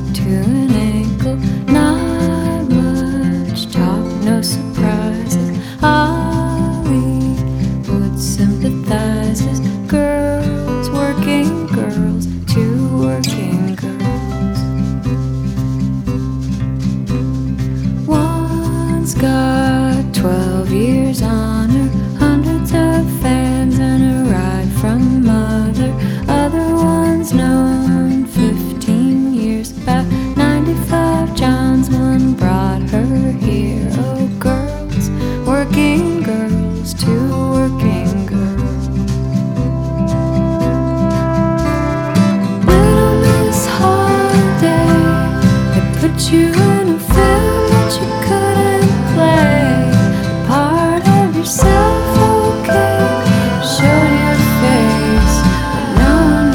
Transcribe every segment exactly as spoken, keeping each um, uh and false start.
to an ankle. Not much talk, no surprises. Hollywood sympathizes. Girls, working girls, two working girls. One's got twelve years on her, hundreds of fans and a ride from mother. Other one's known fifteen years, about ninety-five Johns, one brought her here. Oh, girls, working girls, two working girls. Little Miss Holiday, they put you in a film that you couldn't play. Part of yourself, okay, showed your face, but no one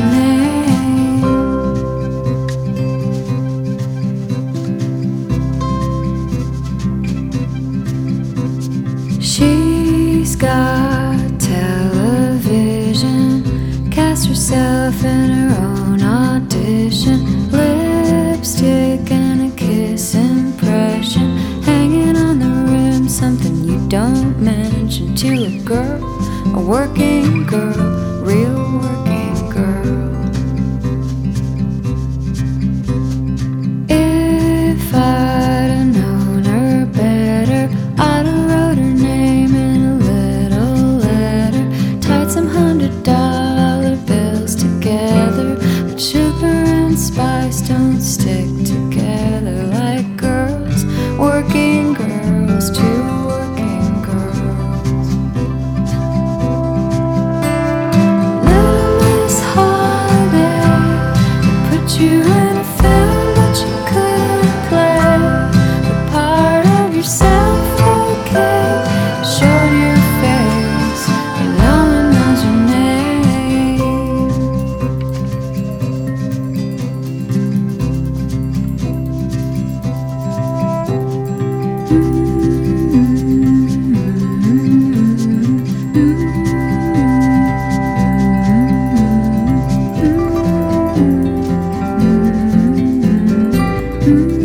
knew your name. She's got television, cast herself in her own audition. Lipstick and a kiss impression, hanging on the rim, something you don't mention to a girl, a working girl, real working girl. If I'd have known her better, I'd have wrote her name in a little letter, tied some hundred dollar bills together. But sugar and spice don't stick together like girls, working girls, two working girls. Little Miss Holiday, they put you in a film that you couldn't play. The part of yourself, okay, showed your face, but no one knows your name.